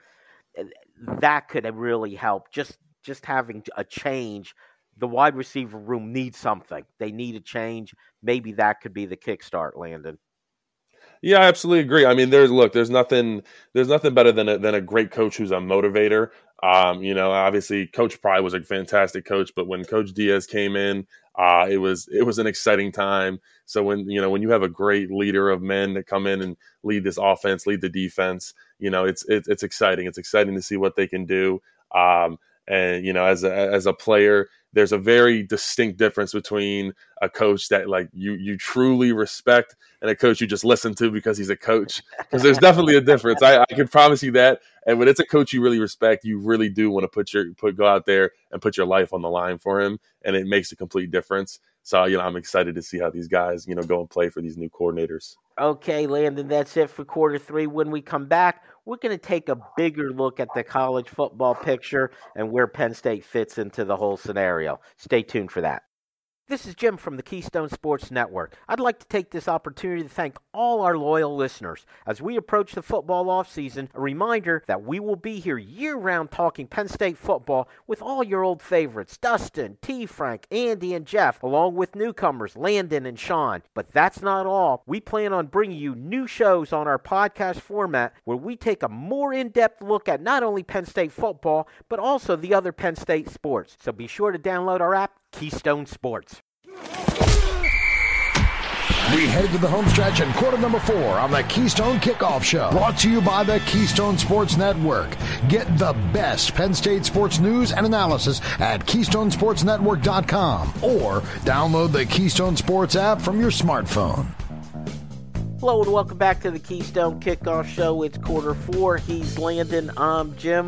that could really help. Just having a change. The wide receiver room needs something. They need a change. Maybe that could be the kickstart, Landon. Yeah, I absolutely agree. I mean, there's nothing better than a great coach who's a motivator. Obviously Coach Pry was a fantastic coach, but when Coach Diaz came in, it was an exciting time. So when you have a great leader of men that come in and lead this offense, lead the defense, it's exciting. It's exciting to see what they can do. And as a player, there's a very distinct difference between a coach that like you truly respect and a coach you just listen to because he's a coach. Because there's definitely a difference. I can promise you that. And when it's a coach you really respect, you really do want to go out there and put your life on the line for him, and it makes a complete difference. So, I'm excited to see how these guys, go and play for these new coordinators. Okay, Landon, that's it for quarter three. When we come back, we're going to take a bigger look at the college football picture and where Penn State fits into the whole scenario. Stay tuned for that. This is Jim from the Keystone Sports Network. I'd like to take this opportunity to thank all our loyal listeners. As we approach the football offseason, a reminder that we will be here year-round talking Penn State football with all your old favorites, Dustin, T. Frank, Andy, and Jeff, along with newcomers, Landon and Sean. But that's not all. We plan on bringing you new shows on our podcast format where we take a more in-depth look at not only Penn State football, but also the other Penn State sports. So be sure to download our app, Keystone Sports. We head to the home stretch in quarter number 4 on the Keystone Kickoff Show. Brought to you by the Keystone Sports Network. Get the best Penn State sports news and analysis at KeystoneSportsNetwork.com or download the Keystone Sports app from your smartphone. Hello and welcome back to the Keystone Kickoff Show. It's quarter 4. He's Landon. I'm Jim.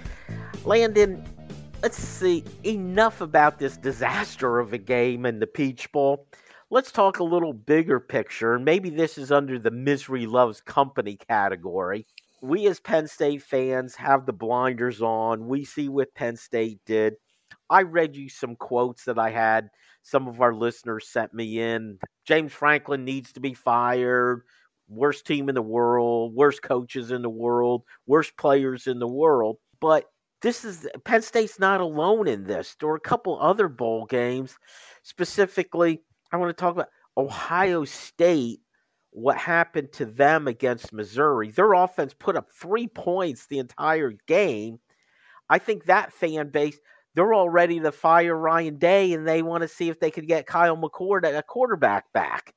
Landon, let's see, enough about this disaster of a game in the Peach Bowl. Let's talk a little bigger picture, and maybe this is under the misery loves company category. We as Penn State fans have the blinders on. We see what Penn State did. I read you some quotes that I had. Some of our listeners sent me in. James Franklin needs to be fired. Worst team in the world. Worst coaches in the world. Worst players in the world. But Penn State's not alone in this. There were a couple other bowl games. Specifically, I want to talk about Ohio State, what happened to them against Missouri. Their offense put up 3 points the entire game. I think that fan base, they're all ready to fire Ryan Day, and they want to see if they could get Kyle McCord at a quarterback back.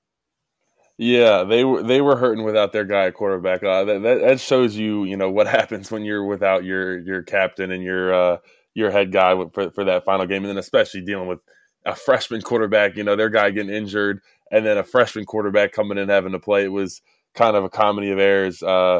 Yeah, they were hurting without their guy at quarterback. That shows you, what happens when you're without your captain and your head guy for that final game, and then especially dealing with a freshman quarterback, their guy getting injured, and then a freshman quarterback coming in having to play. It was kind of a comedy of errors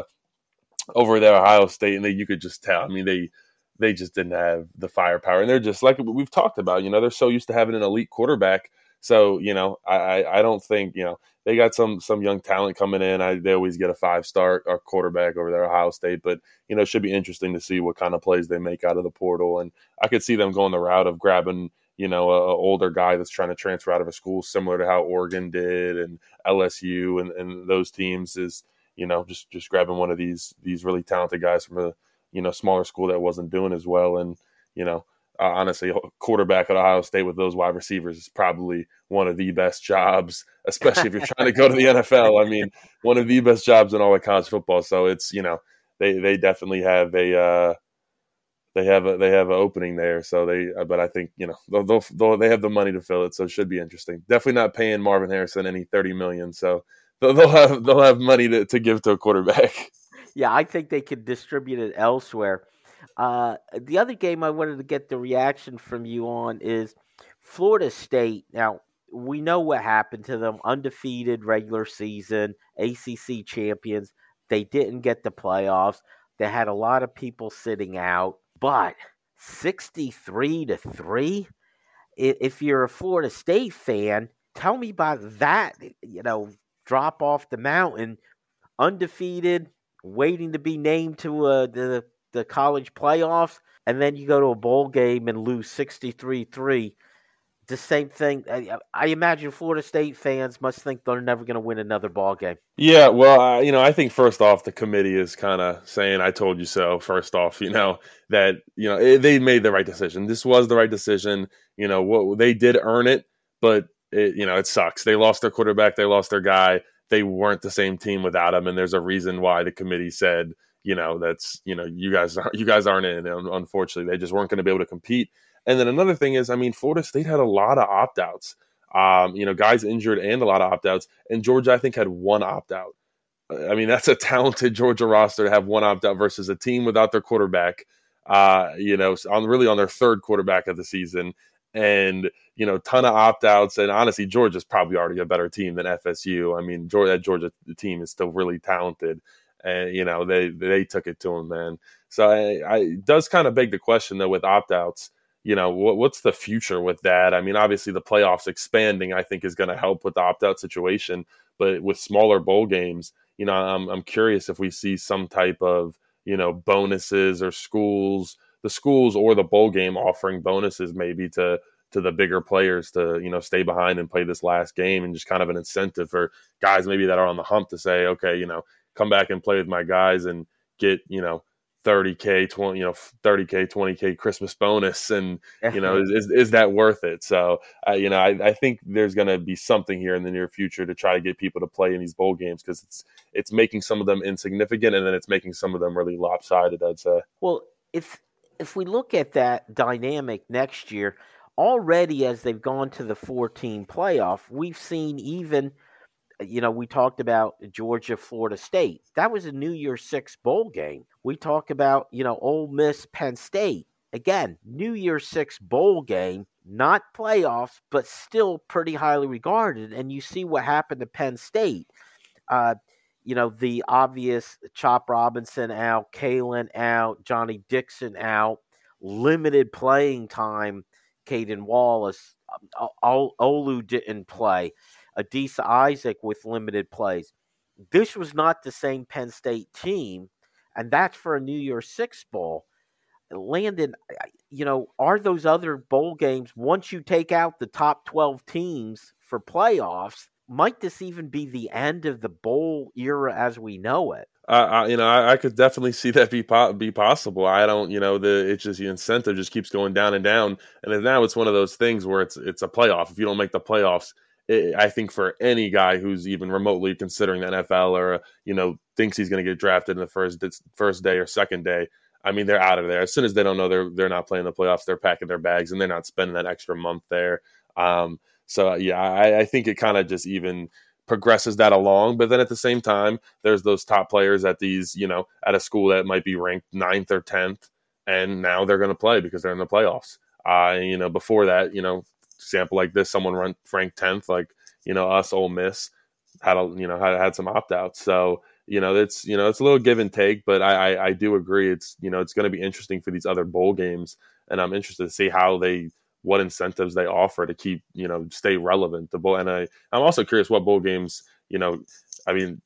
over there at Ohio State, and you could just tell. I mean, they just didn't have the firepower, and they're just like we've talked about. They're so used to having an elite quarterback. So I don't think they got some young talent coming in. They always get a 5-star quarterback over there at Ohio State, but it should be interesting to see what kind of plays they make out of the portal, and I could see them going the route of grabbing a older guy that's trying to transfer out of a school, similar to how Oregon did and LSU and those teams is, just grabbing one of these really talented guys from a, smaller school that wasn't doing as well. And, honestly, quarterback at Ohio State with those wide receivers is probably one of the best jobs, especially if you're trying to go to the NFL. I mean, one of the best jobs in all of college football. So it's, they definitely have they have an opening there. So but I think, they have the money to fill it. So it should be interesting. Definitely not paying Marvin Harrison any $30 million. So they'll have money to give to a quarterback. Yeah, I think they could distribute it elsewhere. The other game I wanted to get the reaction from you on is Florida State. Now, we know what happened to them. Undefeated regular season, ACC champions. They didn't get the playoffs. They had a lot of people sitting out. But 63-3, if you're a Florida State fan, tell me about that, drop off the mountain, undefeated, waiting to be named to the college playoffs, and then you go to a bowl game and lose 63-3. The same thing. I imagine Florida State fans must think they're never going to win another ball game. Yeah, well, I think first off, the committee is kind of saying, I told you so. First off, that, they made the right decision. This was the right decision. What they did earn it, but it sucks. They lost their quarterback. They lost their guy. They weren't the same team without him. And there's a reason why the committee said, that's, you guys aren't in. And unfortunately, they just weren't going to be able to compete. And then another thing is, Florida State had a lot of opt-outs, guys injured and a lot of opt-outs. And Georgia, I think, had one opt-out. That's a talented Georgia roster to have one opt-out versus a team without their quarterback, on their third quarterback of the season. and, ton of opt-outs. And honestly, Georgia's probably already a better team than FSU. I mean, that Georgia team is still really talented. And, they took it to them, man. So it does kind of beg the question, though, with opt-outs, what's the future with that? I mean, obviously the playoffs expanding, I think, is going to help with the opt-out situation. But with smaller bowl games, I'm curious if we see some type of, bonuses or the schools or the bowl game offering bonuses maybe to the bigger players to, stay behind and play this last game, and just kind of an incentive for guys maybe that are on the hump to say, okay, come back and play with my guys and get, 30K, 30K, 20K Christmas bonus. And, is that worth it? So, I think there's going to be something here in the near future to try to get people to play in these bowl games, because it's making some of them insignificant, and then it's making some of them really lopsided, I'd say. Well, if we look at that dynamic next year, already as they've gone to the 14 playoff, we've seen even, we talked about Georgia, Florida State. That was a New Year's Six bowl game. We talk about, Ole Miss, Penn State. Again, New Year's Six bowl game, not playoffs, but still pretty highly regarded. And you see what happened to Penn State. The obvious Chop Robinson out, Kalen out, Johnny Dixon out, limited playing time, Caden Wallace, Olu didn't play, Adisa Isaac with limited plays. This was not the same Penn State team, and that's for a New Year's Six bowl. Landon, are those other bowl games, once you take out the top 12 teams for playoffs, might this even be the end of the bowl era as we know it? I could definitely see that be possible. I don't, it's just the incentive just keeps going down and down. And now it's one of those things where it's a playoff. If you don't make the playoffs, I think for any guy who's even remotely considering the NFL or, thinks he's going to get drafted in the first day or second day, I mean, they're out of there. As soon as they don't know they're not playing the playoffs, they're packing their bags and they're not spending that extra month there. I think it kind of just even progresses that along. But then at the same time, there's those top players at these, at a school that might be ranked 9th or 10th, and now they're going to play because they're in the playoffs. Before that, example like this, someone ranked 10th, like, us, Ole Miss, had some opt-outs. So, it's a little give and take, but I do agree. It's, it's going to be interesting for these other bowl games, and I'm interested to see what incentives they offer to keep, stay relevant. And I'm also curious what bowl games, the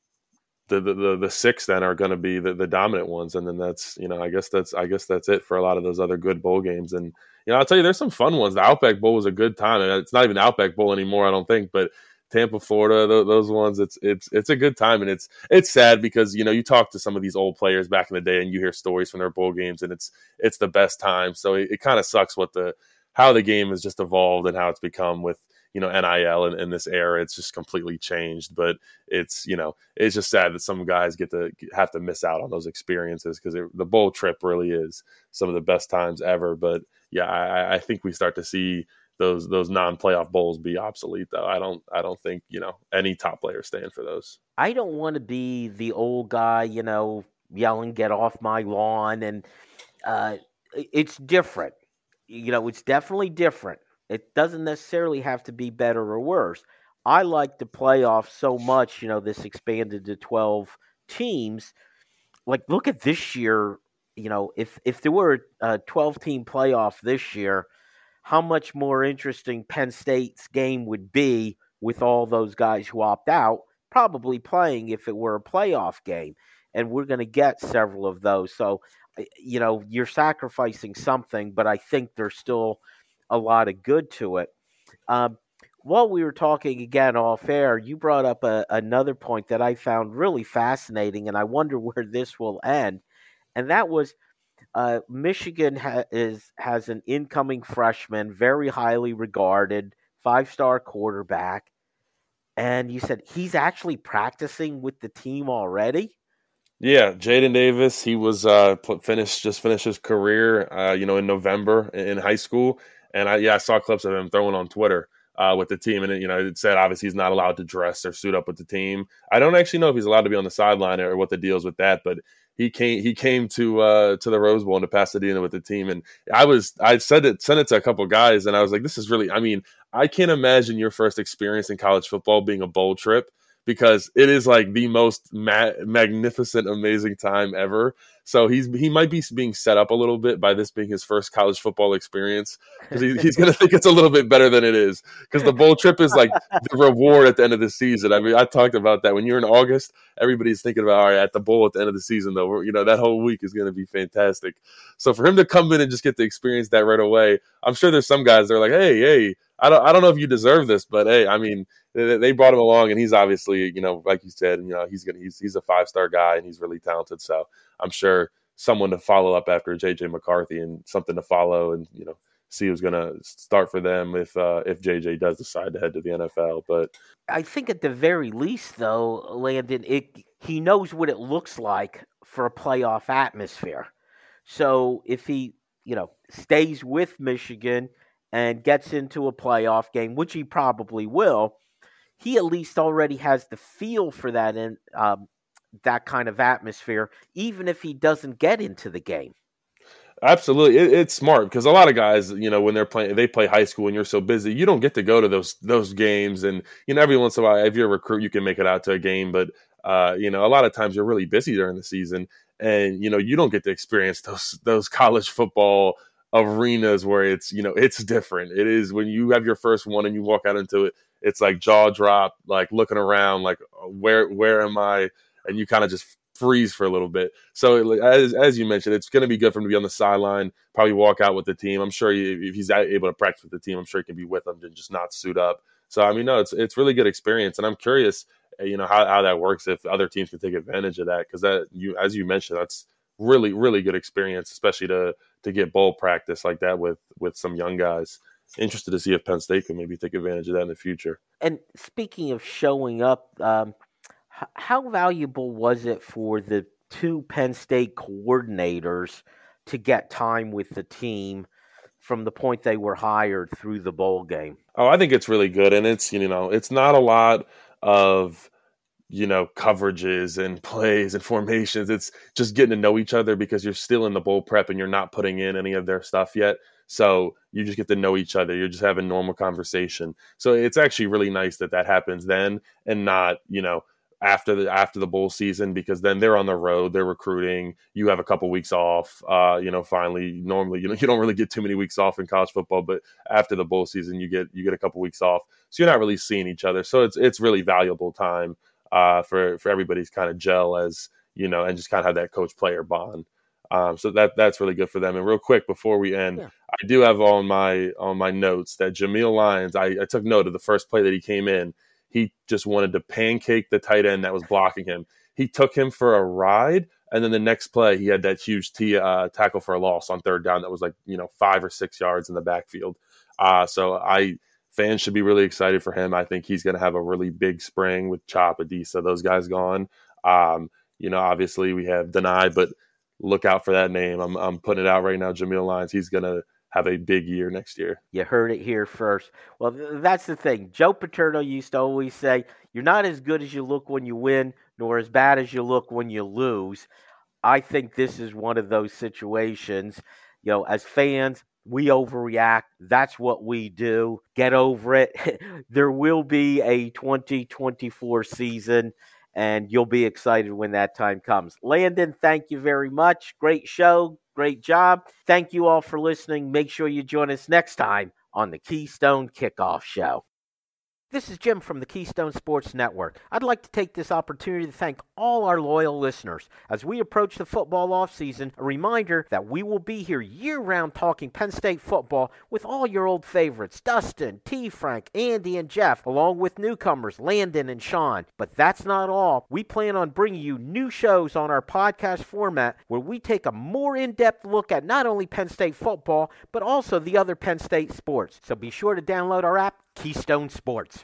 six then are going to be the dominant ones. And then that's, I guess that's it for a lot of those other good bowl games. And, I'll tell you, there's some fun ones. The Outback Bowl was a good time. It's not even the Outback Bowl anymore, I don't think, but Tampa, Florida, those ones, it's a good time. And it's sad because, you talk to some of these old players back in the day and you hear stories from their bowl games, and it's the best time. So it kind of sucks how the game has just evolved and how it's become with, NIL in this era. It's just completely changed, but it's just sad that some guys have to miss out on those experiences, because the bowl trip really is some of the best times ever. But yeah, I think we start to see those non-playoff bowls be obsolete, though. I don't think, any top player staying for those. I don't want to be the old guy, yelling, "Get off my lawn." And it's different. It's definitely different. It doesn't necessarily have to be better or worse. I like the playoffs so much, this expanded to 12 teams. Like, look at this year, if there were a 12-team playoff this year, how much more interesting Penn State's game would be with all those guys who opt out, probably playing if it were a playoff game. And we're going to get several of those. So, you're sacrificing something, but I think there's still a lot of good to it. While we were talking again off air, you brought up another point that I found really fascinating, and I wonder where this will end. And that was Michigan has an incoming freshman, very highly regarded, 5-star quarterback. And you said he's actually practicing with the team already? Yeah, Jaden Davis, he was finished his career, in November in high school. And I saw clips of him throwing on Twitter with the team. And, it said, obviously, he's not allowed to dress or suit up with the team. I don't actually know if he's allowed to be on the sideline or what the deal is with that. But he came to the Rose Bowl and to Pasadena with the team, and I sent it to a couple guys, and I was like, this is really, I mean, I can't imagine your first experience in college football being a bowl trip, because it is like the most magnificent, amazing time ever. So he might be being set up a little bit by this being his first college football experience, because he's going to think it's a little bit better than it is, because the bowl trip is like the reward at the end of the season. I mean, I talked about that when you're in August, everybody's thinking about, all right, at the bowl at the end of the season, though, that whole week is going to be fantastic. So for him to come in and just get to experience that right away, I'm sure there's some guys that are like, hey, I don't know if you deserve this, but hey, I mean, they brought him along, and he's obviously, like you said, he's a 5-star guy, and he's really talented. So I'm sure someone to follow up after JJ McCarthy, and something to follow, and see who's going to start for them if JJ does decide to head to the NFL. But I think at the very least, though, Landon, he knows what it looks like for a playoff atmosphere. So if he stays with Michigan and gets into a playoff game, which he probably will, he at least already has the feel for that in that kind of atmosphere, even if he doesn't get into the game. Absolutely. It's smart, because a lot of guys, when they play high school and you're so busy, you don't get to go to those games. And, every once in a while, if you're a recruit, you can make it out to a game. But, a lot of times you're really busy during the season, and, you don't get to experience those college football arenas where it's, it's different. It is when you have your first one and you walk out into it, it's like jaw drop, like looking around, like where am I? And you kind of just freeze for a little bit. So as you mentioned, it's going to be good for him to be on the sideline, probably walk out with the team. I'm sure if he's able to practice with the team, I'm sure he can be with them and just not suit up. So, I mean, no, it's really good experience. And I'm curious, how that works, if other teams can take advantage of that. Because as you mentioned, that's really, really good experience, especially to get bowl practice like that with some young guys. Interested to see if Penn State can maybe take advantage of that in the future. And speaking of showing up, how valuable was it for the two Penn State coordinators to get time with the team from the point they were hired through the bowl game? Oh, I think it's really good. And it's, it's not a lot of, coverages and plays and formations. It's just getting to know each other, because you're still in the bowl prep and you're not putting in any of their stuff yet. So you just get to know each other. You're just having normal conversation. So it's actually really nice that happens then, and not, after the bowl season, because then they're on the road, they're recruiting. You have a couple weeks off. Finally, normally, you don't really get too many weeks off in college football, but after the bowl season, you get a couple weeks off. So you're not really seeing each other. So it's really valuable time for everybody's kind of gel, as and just kind of have that coach player bond. So that's really good for them. And real quick before we end, yeah, I do have on my notes that Jameel Lyons, I took note of the first play that he came in. He just wanted to pancake the tight end that was blocking him. He took him for a ride, and then the next play, he had that huge tackle for a loss on third down that was 5 or 6 yards in the backfield. So fans should be really excited for him. I think he's going to have a really big spring with Chop, Adisa, those guys gone. Obviously we have Denied, but look out for that name. I'm putting it out right now. Jameel Lyons, he's going to have a big year next year. You heard it here first. Well, that's the thing. Joe Paterno used to always say, you're not as good as you look when you win, nor as bad as you look when you lose. I think this is one of those situations. As fans, we overreact. That's what we do. Get over it. There will be a 2024 season, and you'll be excited when that time comes. Landon, thank you very much. Great show. Great job. Thank you all for listening. Make sure you join us next time on the Keystone Kickoff Show. This is Jim from the Keystone Sports Network. I'd like to take this opportunity to thank all our loyal listeners. As we approach the football offseason, a reminder that we will be here year-round talking Penn State football with all your old favorites, Dustin, T. Frank, Andy, and Jeff, along with newcomers, Landon and Sean. But that's not all. We plan on bringing you new shows on our podcast format where we take a more in-depth look at not only Penn State football, but also the other Penn State sports. So be sure to download our app, Keystone Sports.